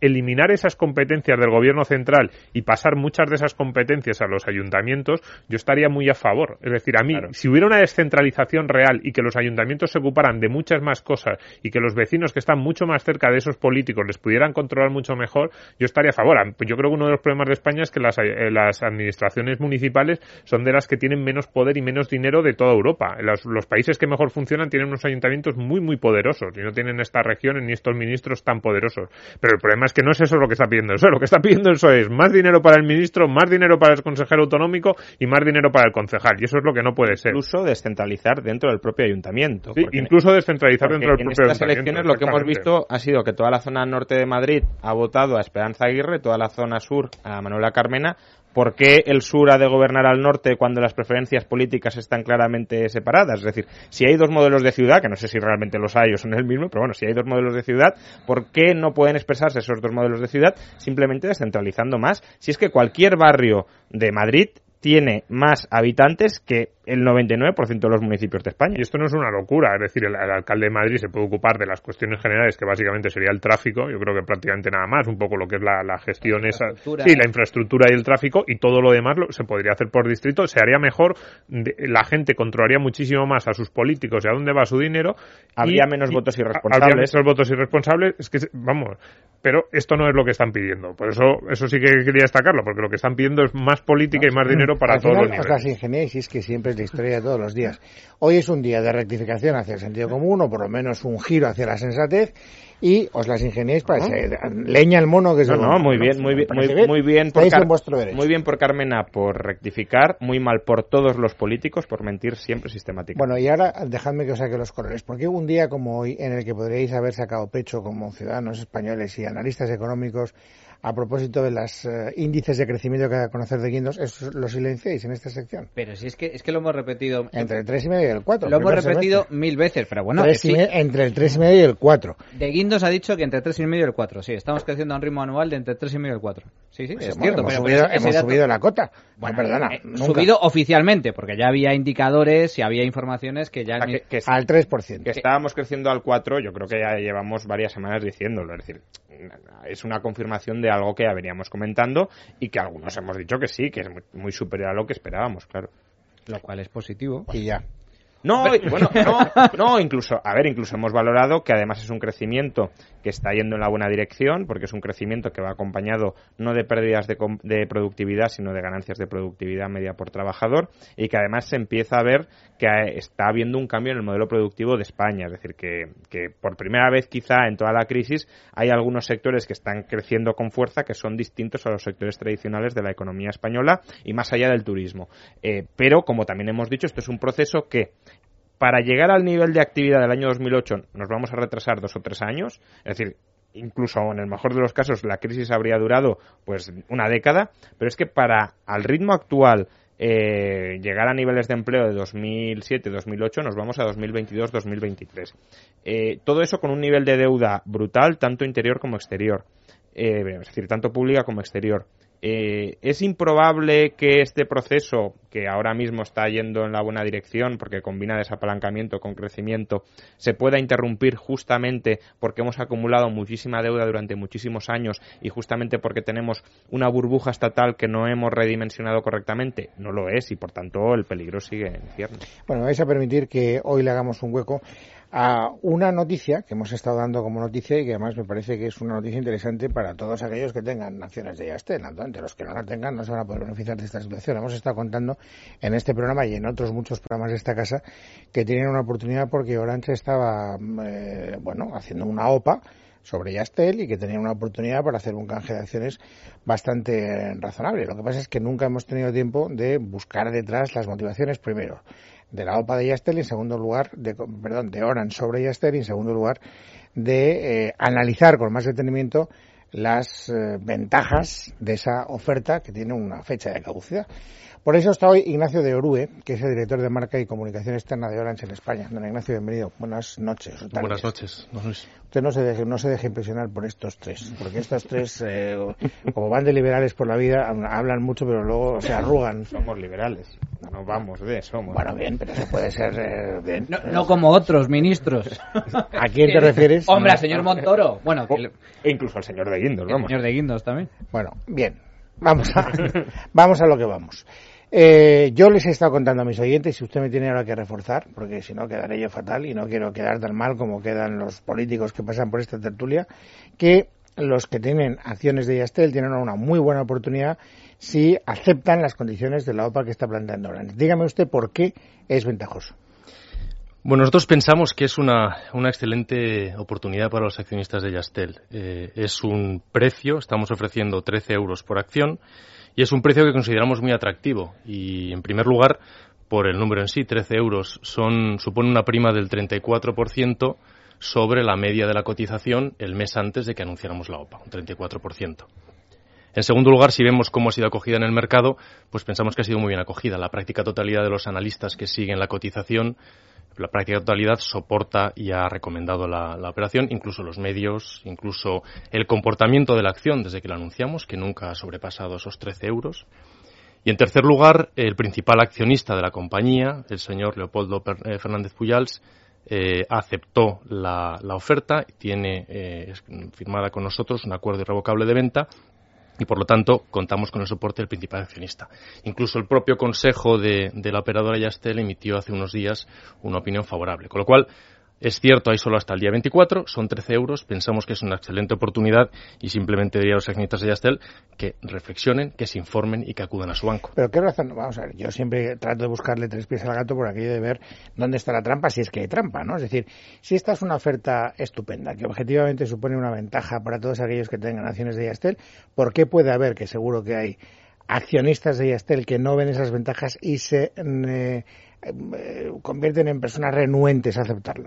E: eliminar esas competencias del gobierno central y pasar muchas de esas competencias a los ayuntamientos, yo estaría muy a favor. Es decir, a mí, claro, si hubiera una descentralización real y que los ayuntamientos se ocuparan de muchas más cosas y que los vecinos que están mucho más cerca de esos políticos les pudieran controlar mucho mejor, yo estaría a favor. Yo creo que uno de los problemas de España es que las, eh, las administraciones municipales son de las que tienen menos poder y menos dinero de toda Europa. Los, los países que mejor funcionan tienen unos ayuntamientos muy, muy poderosos y no tienen estas regiones ni estos ministros tan poderosos. Pero el problema es que no es eso lo que está pidiendo el P S O E. Lo que está pidiendo el P S O E es más dinero para el ministro, más dinero para el consejero autonómico y más dinero para el concejal. Y eso es lo que no puede ser.
C: Incluso descentralizar dentro del propio ayuntamiento.
E: Sí, incluso descentralizar dentro del propio ayuntamiento.
C: En estas elecciones lo que hemos visto ha sido que toda la zona norte de Madrid ha votado a Esperanza Aguirre, toda la zona sur a Manuela Carmena. ¿Por qué el sur ha de gobernar al norte cuando las preferencias políticas están claramente separadas? Es decir, si hay dos modelos de ciudad, que no sé si realmente los hay o son el mismo, pero bueno, si hay dos modelos de ciudad, ¿por qué no pueden expresarse esos dos modelos de ciudad simplemente descentralizando más? Si es que cualquier barrio de Madrid tiene más habitantes que el noventa y nueve por ciento de los municipios de España.
E: Y esto no es una locura, es decir, el, el alcalde de Madrid se puede ocupar de las cuestiones generales, que básicamente sería el tráfico, yo creo que prácticamente nada más, un poco lo que es la, la gestión la esa, sí, la infraestructura y el tráfico, y todo lo demás lo, se podría hacer por distrito, se haría mejor, de, la gente controlaría muchísimo más a sus políticos y a dónde va su dinero.
C: Habría
E: y,
C: menos
E: y,
C: votos irresponsables.
E: Habría menos votos irresponsables, es que, vamos, pero esto no es lo que están pidiendo, por eso eso sí que quería destacarlo, porque lo que están pidiendo es más política y más dinero para todos los niveles.
B: Os las ingeniáis, y es que siempre es la historia de todos los días. Hoy es un día de rectificación hacia el sentido común, o por lo menos un giro hacia la sensatez, y os las ingeniáis para que ¿no? leña el mono que es
C: no,
B: el
C: no,
B: mono,
C: muy bien, muy bien, muy, muy bien por Car- muy bien por Carmena por rectificar, muy mal por todos los políticos por mentir siempre sistemáticamente.
B: Bueno, y ahora dejadme que os saque los colores, porque un día como hoy en el que podríais haber sacado pecho como ciudadanos españoles y analistas económicos a propósito de los uh, índices de crecimiento que hay a conocer de Guindos, ¿eso lo silenciáis en esta sección?
D: Pero si es que es que lo hemos repetido
B: entre el tres y medio y el cuatro.
D: Lo hemos repetido semestre. mil veces, pero bueno,
B: tres y me- entre el tres y medio y el cuatro.
D: De Guindos ha dicho que entre tres y medio y el cuatro. Sí, estamos creciendo a un ritmo anual de entre tres y medio y el cuatro. Sí, sí, pues es cierto.
B: Hemos,
D: pero
B: subido,
D: ese
B: hemos
D: dato...
B: subido la cota.
D: Bueno,
B: no, perdona.
D: Eh, subido oficialmente, porque ya había indicadores y había informaciones que ya...
C: O sea, que, que,
B: al tres por ciento.
C: Que estábamos creciendo al cuatro, yo creo que ya llevamos varias semanas diciéndolo. Es decir, es una confirmación de algo que ya veníamos comentando y que algunos hemos dicho que sí, que es muy, muy superior a lo que esperábamos, claro.
D: Lo cual es positivo.
B: Y ya.
C: No, bueno, no, no, incluso, a ver, incluso hemos valorado que además es un crecimiento que está yendo en la buena dirección, porque es un crecimiento que va acompañado no de pérdidas de, de productividad, sino de ganancias de productividad media por trabajador, y que además se empieza a ver que está habiendo un cambio en el modelo productivo de España, es decir, que, que por primera vez quizá en toda la crisis hay algunos sectores que están creciendo con fuerza que son distintos a los sectores tradicionales de la economía española y más allá del turismo. Eh, pero, como también hemos dicho, esto es un proceso que para llegar al nivel de actividad del año dos mil ocho nos vamos a retrasar dos o tres años, es decir, incluso en el mejor de los casos la crisis habría durado pues una década, pero es que para al ritmo actual eh, llegar a niveles de empleo de dos mil siete dos mil ocho nos vamos a dos mil veintidós dos mil veintitrés. Eh, todo eso con un nivel de deuda brutal, tanto interior como exterior, eh, es decir, tanto pública como exterior. Eh, es improbable que este proceso, que ahora mismo está yendo en la buena dirección porque combina desapalancamiento con crecimiento, se pueda interrumpir justamente porque hemos acumulado muchísima deuda durante muchísimos años y justamente porque tenemos una burbuja estatal que no hemos redimensionado correctamente. No lo es y por tanto el peligro sigue en ciernes.
B: Bueno, me vais a permitir que hoy le hagamos un hueco a una noticia que hemos estado dando como noticia y que además me parece que es una noticia interesante para todos aquellos que tengan acciones de Yastel. Ante los que no la tengan no se van a poder beneficiar de esta situación. Hemos estado contando en este programa y en otros muchos programas de esta casa que tienen una oportunidad porque Orange estaba eh, bueno haciendo una OPA sobre Yastel y que tenían una oportunidad para hacer un canje de acciones bastante razonable. Lo que pasa es que nunca hemos tenido tiempo de buscar detrás las motivaciones primero de la OPA de Yastel y en segundo lugar, de, perdón, de Orange sobre Yastel y en segundo lugar de eh, analizar con más detenimiento las eh, ventajas de esa oferta que tiene una fecha de caducidad. Por eso está hoy Ignacio de Orue, que es el director de marca y comunicación externa de Orange en España. Don Ignacio, bienvenido. Buenas noches.
F: Buenas noches.
B: usted no se deje, no se deje impresionar por estos tres, porque estos tres, eh, como van de liberales por la vida, hablan mucho, pero luego se arrugan.
C: Somos liberales, no vamos de, somos.
B: Bueno, bien, pero eso puede ser eh, bien.
D: No, no como otros ministros.
B: ¿A quién te refieres?
D: Hombre, al señor Montoro. Bueno, que le...
C: E incluso al señor de Guindos, vamos.
D: El señor de Guindos también.
B: Bueno, bien, vamos a, vamos a lo que vamos. Eh, yo les he estado contando a mis oyentes, si usted me tiene ahora que reforzar, porque si no quedaré yo fatal y no quiero quedar tan mal como quedan los políticos que pasan por esta tertulia, que los que tienen acciones de Yastel tienen una muy buena oportunidad si aceptan las condiciones de la O P A que está planteando ahora. Dígame usted por qué es ventajoso.
F: Bueno, nosotros pensamos que es una, una excelente oportunidad para los accionistas de Yastel. Eh, es un precio, estamos ofreciendo trece euros por acción, y es un precio que consideramos muy atractivo. Y, en primer lugar, por el número en sí, trece euros, son, supone una prima del treinta y cuatro por ciento sobre la media de la cotización el mes antes de que anunciáramos la O P A, un treinta y cuatro por ciento. En segundo lugar, si vemos cómo ha sido acogida en el mercado, pues pensamos que ha sido muy bien acogida. La práctica totalidad de los analistas que siguen la cotización, la práctica totalidad soporta y ha recomendado la, la operación, incluso los medios, incluso el comportamiento de la acción desde que la anunciamos, que nunca ha sobrepasado esos trece euros. Y en tercer lugar, el principal accionista de la compañía, el señor Leopoldo Fernández Pujals, eh, aceptó la, la oferta, tiene eh, firmada con nosotros un acuerdo irrevocable de venta, y por lo tanto contamos con el soporte del principal accionista. Incluso el propio consejo de, de la operadora Yastel emitió hace unos días una opinión favorable. Con lo cual, es cierto, hay solo hasta el día veinticuatro, son trece euros, pensamos que es una excelente oportunidad y simplemente diría a los accionistas de Yastel que reflexionen, que se informen y que acudan a su banco.
B: Pero qué razón, vamos a ver, yo siempre trato de buscarle tres pies al gato por aquello de ver dónde está la trampa, si es que hay trampa, ¿no? Es decir, si esta es una oferta estupenda, que objetivamente supone una ventaja para todos aquellos que tengan acciones de Yastel, ¿por qué puede haber, que seguro que hay accionistas de Yastel que no ven esas ventajas y se eh, eh, convierten en personas renuentes a aceptarla?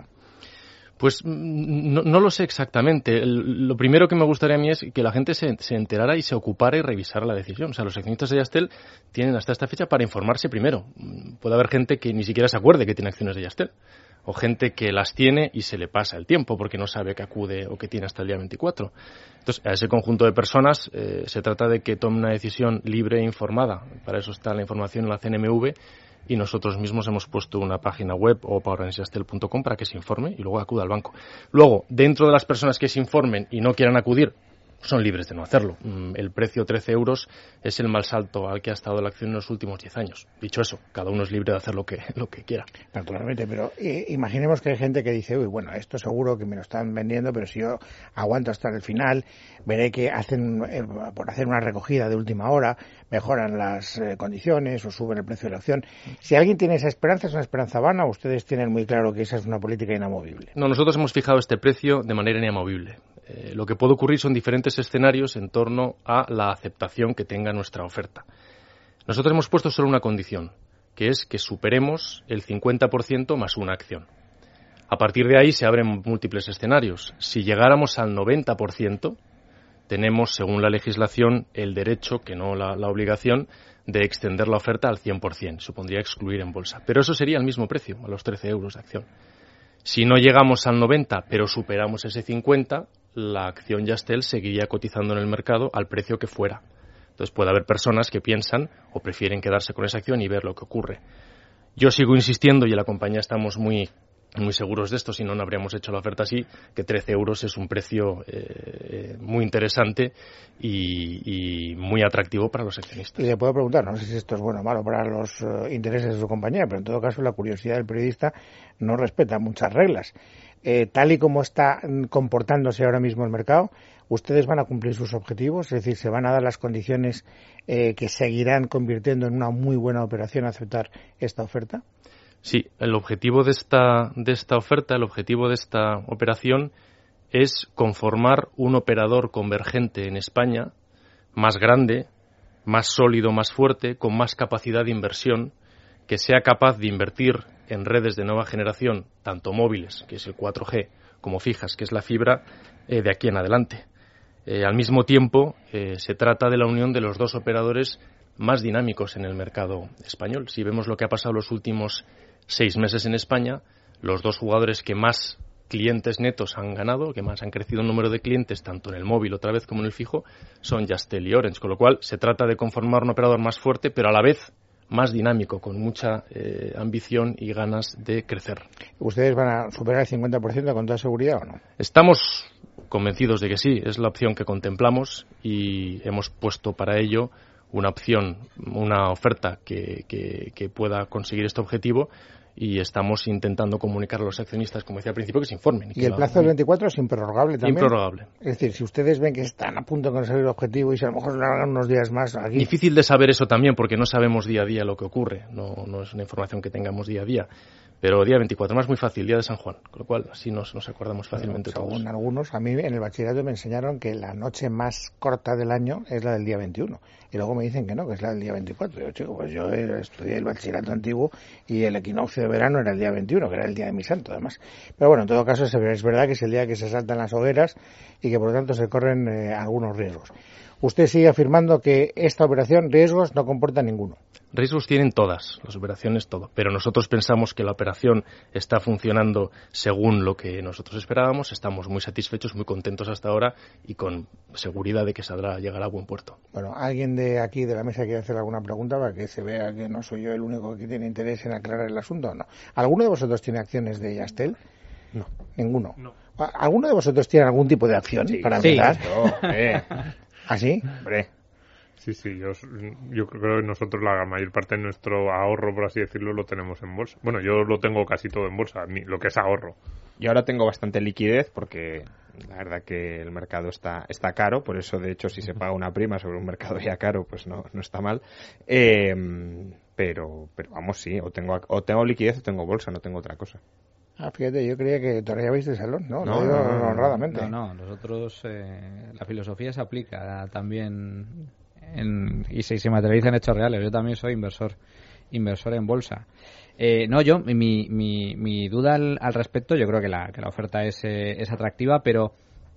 F: Pues no, no lo sé exactamente. El, lo primero que me gustaría a mí es que la gente se, se enterara y se ocupara y revisara la decisión. O sea, los accionistas de Yastel tienen hasta esta fecha para informarse primero. Puede haber gente que ni siquiera se acuerde que tiene acciones de Yastel, o gente que las tiene y se le pasa el tiempo porque no sabe que acude o que tiene hasta el día veinticuatro. Entonces, a ese conjunto de personas eh, se trata de que tome una decisión libre e informada. Para eso está la información en la C N M V. Y nosotros mismos hemos puesto una página web, o para yastel punto com, para que se informe y luego acuda al banco. Luego, dentro de las personas que se informen y no quieran acudir, son libres de no hacerlo. El precio trece euros es el más alto al que ha estado la acción en los últimos diez años. Dicho eso, cada uno es libre de hacer lo que, lo que quiera.
B: Naturalmente, pero eh, imaginemos que hay gente que dice, uy, bueno, esto seguro que me lo están vendiendo, pero si yo aguanto hasta el final, veré que hacen, eh, por hacer una recogida de última hora, mejoran las eh, condiciones o suben el precio de la acción. Si alguien tiene esa esperanza, es una esperanza vana, o ustedes tienen muy claro que esa es una política inamovible.
F: No, nosotros hemos fijado este precio de manera inamovible. Eh, lo que puede ocurrir son diferentes escenarios en torno a la aceptación que tenga nuestra oferta. Nosotros hemos puesto solo una condición, que es que superemos el cincuenta por ciento más una acción. A partir de ahí se abren múltiples escenarios. Si llegáramos al noventa por ciento, tenemos, según la legislación, el derecho, que no la, la obligación, de extender la oferta al cien por ciento. Supondría excluir en bolsa. Pero eso sería el mismo precio, a los trece euros de acción. Si no llegamos al noventa, pero superamos ese cincuenta, la acción Yastel seguiría cotizando en el mercado al precio que fuera. Entonces puede haber personas que piensan o prefieren quedarse con esa acción y ver lo que ocurre. Yo sigo insistiendo, y en la compañía estamos muy muy seguros de esto, si no, no habríamos hecho la oferta así, que trece euros es un precio eh, muy interesante y, y muy atractivo para los accionistas.
B: Y le puedo preguntar, no sé si esto es bueno o malo para los uh, intereses de su compañía, pero en todo caso la curiosidad del periodista no respeta muchas reglas. Eh, tal y como está comportándose ahora mismo el mercado, ¿ustedes van a cumplir sus objetivos? Es decir, ¿se van a dar las condiciones eh, que seguirán convirtiendo en una muy buena operación aceptar esta oferta?
F: Sí, el objetivo de esta, de esta oferta, el objetivo de esta operación es conformar un operador convergente en España más grande, más sólido, más fuerte, con más capacidad de inversión, que sea capaz de invertir en redes de nueva generación, tanto móviles, que es el cuatro G, como fijas, que es la fibra, eh, de aquí en adelante. Eh, al mismo tiempo, eh, se trata de la unión de los dos operadores más dinámicos en el mercado español. Si vemos lo que ha pasado los últimos seis meses en España, los dos jugadores que más clientes netos han ganado, que más han crecido el número de clientes, tanto en el móvil otra vez como en el fijo, son Yastel y Orange, con lo cual se trata de conformar un operador más fuerte, pero a la vez más dinámico, con mucha eh, ambición y ganas de crecer.
B: ¿Ustedes van a superar el cincuenta por ciento con toda seguridad o no?
F: Estamos convencidos de que sí, es la opción que contemplamos y hemos puesto para ello una opción, una oferta que, que, que pueda conseguir este objetivo, y estamos intentando comunicar a los accionistas, como decía al principio, que se informen.
B: ¿Y, y el plazo del veinticuatro es improrrogable también?
F: Improrrogable.
B: Es decir, si ustedes ven que están a punto de conseguir el objetivo y si a lo mejor se largan unos días más aquí...
F: Difícil de saber eso también, porque no sabemos día a día lo que ocurre, no, no es una información que tengamos día a día. Pero día veinticuatro, más muy fácil, día de San Juan, con lo cual así nos, nos acordamos fácilmente
B: bueno,
F: todos.
B: Según algunos, a mí en el bachillerato me enseñaron que la noche más corta del año es la del día veintiuno. Y luego me dicen que no, que es la del día veinticuatro. Yo, chico, pues yo estudié el bachillerato antiguo y el equinoccio de verano era el día veintiuno, que era el día de mi santo, además. Pero bueno, en todo caso, es verdad que es el día que se saltan las hogueras y que por lo tanto se corren eh, algunos riesgos. Usted sigue afirmando que esta operación, riesgos, no comporta ninguno.
F: Riesgos tienen todas, las operaciones todo, pero nosotros pensamos que la operación está funcionando según lo que nosotros esperábamos, estamos muy satisfechos, muy contentos hasta ahora y con seguridad de que saldrá, llegará a buen puerto.
B: Bueno, ¿alguien de aquí de la mesa quiere hacer alguna pregunta para que se vea que no soy yo el único que tiene interés en aclarar el asunto o no? ¿Alguno de vosotros tiene acciones de Yastel?
F: No.
B: ¿Ninguno?
E: No.
B: ¿Alguno de vosotros tiene algún tipo de acción
C: Sí,
B: para
C: sí,
B: empezar?
C: no, eh.
B: ¿Ah, sí?
C: Hombre.
E: Sí, sí, yo, yo creo que nosotros la mayor parte de nuestro ahorro, por así decirlo, lo tenemos en bolsa. Bueno, yo lo tengo casi todo en bolsa, lo que es ahorro.
C: Yo ahora tengo bastante liquidez porque la verdad que el mercado está está caro, por eso de hecho si se paga una prima sobre un mercado ya caro, pues no no está mal. Eh, pero pero vamos, sí, o tengo o tengo liquidez o tengo bolsa, no tengo otra cosa.
B: Ah, fíjate, yo creía que todavía vais de salón, ¿no?
C: No,
B: lo digo
C: no, no,
B: honradamente.
D: No, no, nosotros eh, la filosofía se aplica también en, y se, se materializa en hechos reales. Yo también soy inversor inversor en bolsa. Eh, no, yo, mi, mi, mi duda al, al respecto, yo creo que la, que la oferta es, eh, es atractiva, pero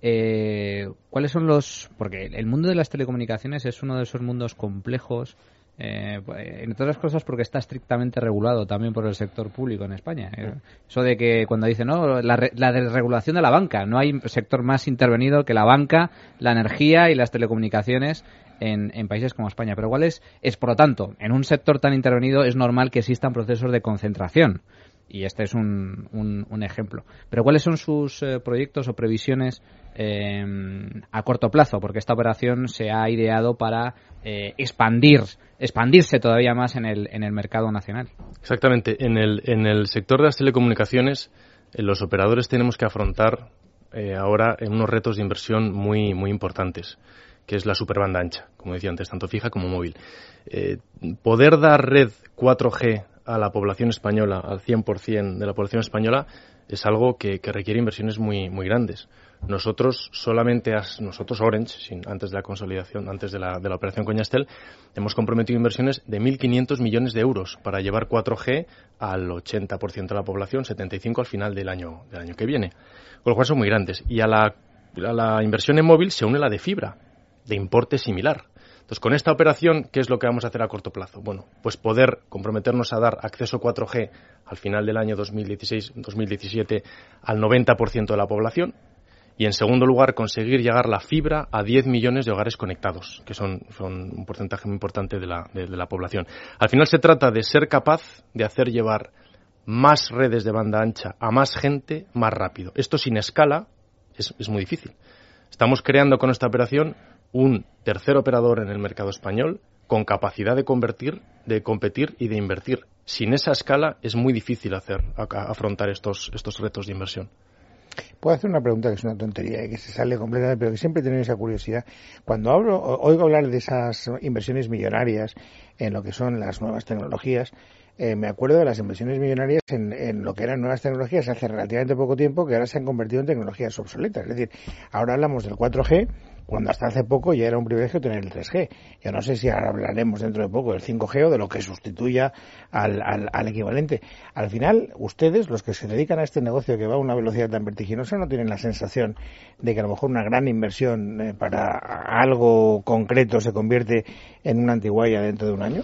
D: eh, ¿cuáles son los...? Porque el mundo de las telecomunicaciones es uno de esos mundos complejos, Eh, entre otras cosas porque está estrictamente regulado también por el sector público en España. Eh, eso de que cuando dicen, no, la, re, la desregulación de la banca, no hay sector más intervenido que la banca, la energía y las telecomunicaciones en, en países como España. Pero ¿cuál es? Es, por lo tanto, en un sector tan intervenido es normal que existan procesos de concentración. Y este es un, un, un ejemplo. Pero ¿cuáles son sus eh, proyectos o previsiones eh, a corto plazo? Porque esta operación se ha ideado para eh, expandir, expandirse todavía más en el, en el mercado nacional.
F: Exactamente. En el, en el sector de las telecomunicaciones, eh, los operadores tenemos que afrontar eh, ahora en unos retos de inversión muy, muy importantes, que es la superbanda ancha, como decía antes, tanto fija como móvil. Eh, poder dar red cuatro G a la población española, al cien por ciento de la población española, es algo que, que requiere inversiones muy muy grandes. Nosotros solamente, as, nosotros Orange, sin, antes de la consolidación, antes de la, de la operación con Yastel, hemos comprometido inversiones de mil quinientos millones de euros para llevar cuatro G al ochenta por ciento de la población, setenta y cinco por ciento al final del año, del año que viene. Con lo cual son muy grandes. Y a la, a la inversión en móvil se une la de fibra, de importe similar. Entonces, con esta operación, ¿qué es lo que vamos a hacer a corto plazo? Bueno, pues poder comprometernos a dar acceso cuatro G al final del año dos mil dieciséis dos mil diecisiete al noventa por ciento de la población y, en segundo lugar, conseguir llegar la fibra a diez millones de hogares conectados, que son, son un porcentaje muy importante de la, de, de la población. Al final se trata de ser capaz de hacer llevar más redes de banda ancha a más gente más rápido. Esto sin escala es, es muy difícil. Estamos creando con esta operación un tercer operador en el mercado español con capacidad de convertir, de competir y de invertir. Sin esa escala es muy difícil hacer a, a afrontar estos estos retos de inversión.
B: Puedo hacer una pregunta que es una tontería y que se sale completamente, pero que siempre he tenido esa curiosidad. Cuando hablo, oigo hablar de esas inversiones millonarias en lo que son las nuevas tecnologías, eh, me acuerdo de las inversiones millonarias en, en lo que eran nuevas tecnologías hace relativamente poco tiempo, que ahora se han convertido en tecnologías obsoletas. Es decir, ahora hablamos del cuatro G, cuando hasta hace poco ya era un privilegio tener el tres G. Yo no sé si ahora hablaremos dentro de poco del cinco G o de lo que sustituya al, al, al equivalente. Al final, ustedes, los que se dedican a este negocio que va a una velocidad tan vertiginosa, ¿no tienen la sensación de que a lo mejor una gran inversión eh, para algo concreto se convierte en una antiguaya dentro de un año?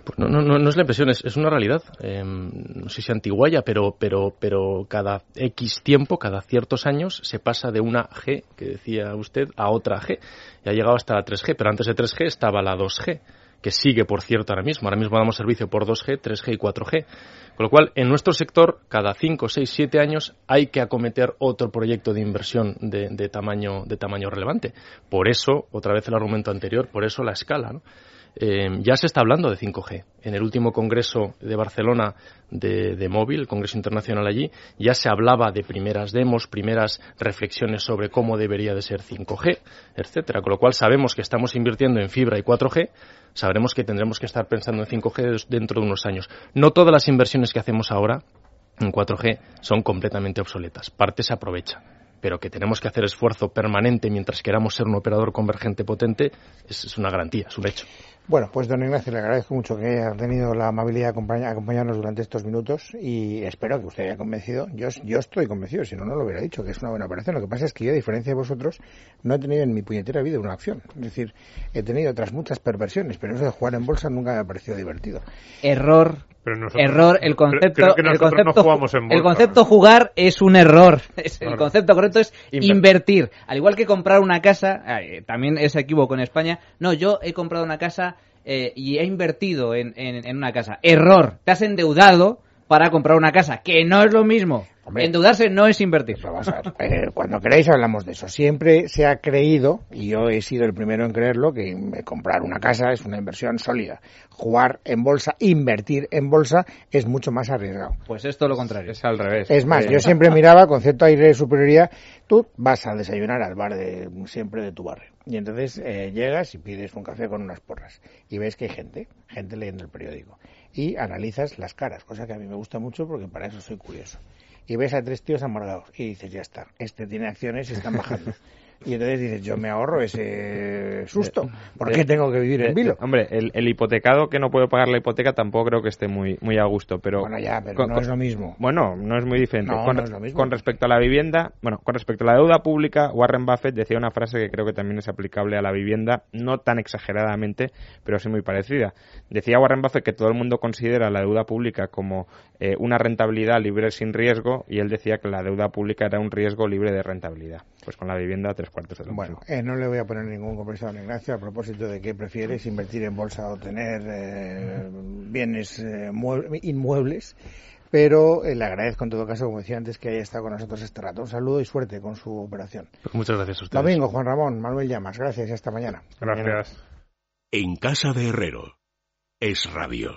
F: Pues no, no, no es la impresión, es, es una realidad. Eh, no sé si antiguaya, pero, pero, pero cada X tiempo, cada ciertos años, se pasa de una G, que decía usted, a otra G. Y ha llegado hasta la tres G, pero antes de tres G estaba la dos G, que sigue, por cierto, ahora mismo. Ahora mismo damos servicio por dos G, tres G y cuatro G. Con lo cual, en nuestro sector, cada cinco, seis, siete años hay que acometer otro proyecto de inversión de, de, tamaño, de tamaño relevante. Por eso, otra vez el argumento anterior, por eso la escala, ¿no? Eh, ya se está hablando de cinco G. En el último congreso de Barcelona de, de móvil, el congreso internacional allí, ya se hablaba de primeras demos, primeras reflexiones sobre cómo debería de ser cinco G, etcétera. Con lo cual sabemos que estamos invirtiendo en fibra y cuatro G, sabremos que tendremos que estar pensando en cinco G dentro de unos años. No todas las inversiones que hacemos ahora en cuatro G son completamente obsoletas. Parte se aprovecha, pero que tenemos que hacer esfuerzo permanente mientras queramos ser un operador convergente potente es, es una garantía, es un hecho.
B: Bueno, pues don Ignacio, le agradezco mucho que haya tenido la amabilidad de acompañar, acompañarnos durante estos minutos y espero que usted haya convencido. Yo, yo estoy convencido, si no, no lo hubiera dicho, que es una buena operación. Lo que pasa es que yo, a diferencia de vosotros, no he tenido en mi puñetera vida una acción. Es decir, he tenido otras muchas perversiones, pero eso de jugar en bolsa nunca me ha parecido divertido.
D: Error.
E: Pero nosotros,
D: error, el concepto,
E: creo que
D: el
E: nosotros
D: concepto,
E: no jugamos en bolsa,
D: el concepto ¿no? jugar es un error. Es, el
E: claro.
D: concepto correcto es
C: Inver-
D: invertir. Al igual que comprar una casa, eh, también es equívoco en España. No, yo he comprado una casa eh, y he invertido en, en, en una casa. Error. Te has endeudado para comprar una casa, que no es lo mismo. Hombre, endeudarse no es invertir.
B: Pues vamos a ver, eh, cuando queráis hablamos de eso. Siempre se ha creído, y yo he sido el primero en creerlo, que comprar una casa es una inversión sólida. Jugar en bolsa, invertir en bolsa es mucho más arriesgado.
D: Pues esto lo contrario.
C: Es al revés.
B: Es más,
C: eh...
B: yo siempre miraba concepto aire de superioridad. Tú vas a desayunar al bar de siempre de tu barrio. Y entonces eh, llegas y pides un café con unas porras. Y ves que hay gente, gente leyendo el periódico. Y analizas las caras, cosa que a mí me gusta mucho porque para eso soy curioso. Y ves a tres tíos amargados y dices, ya está, este tiene acciones y están bajando. Y entonces dices, yo me ahorro ese susto. ¿Por qué tengo que vivir en vilo?
C: Hombre, el, el hipotecado que no puede pagar la hipoteca tampoco creo que esté muy muy a gusto. Pero
B: bueno, ya, pero
C: con,
B: no es lo mismo.
C: Bueno, no es muy diferente.
B: No,
C: con,
B: no es lo mismo.
C: Con respecto a la vivienda, bueno, con respecto a la deuda pública, Warren Buffett decía una frase que creo que también es aplicable a la vivienda, no tan exageradamente, pero sí muy parecida. Decía Warren Buffett que todo el mundo considera la deuda pública como eh, una rentabilidad libre sin riesgo, y él decía que la deuda pública era un riesgo libre de rentabilidad. Pues con la vivienda tres cuartos de lo
B: bueno,
C: mismo.
B: Eh, no le voy a poner ningún compromiso a don Ignacio a propósito de qué prefieres, invertir en bolsa o tener eh, bienes eh, inmuebles, pero eh, le agradezco en todo caso, como decía antes, que haya estado con nosotros este rato. Un saludo y suerte con su operación.
F: Pues muchas gracias a ustedes.
B: Domingo, Juan Ramón, Manuel Llamas, gracias y hasta mañana.
E: Gracias.
A: En casa de Herrero es radio.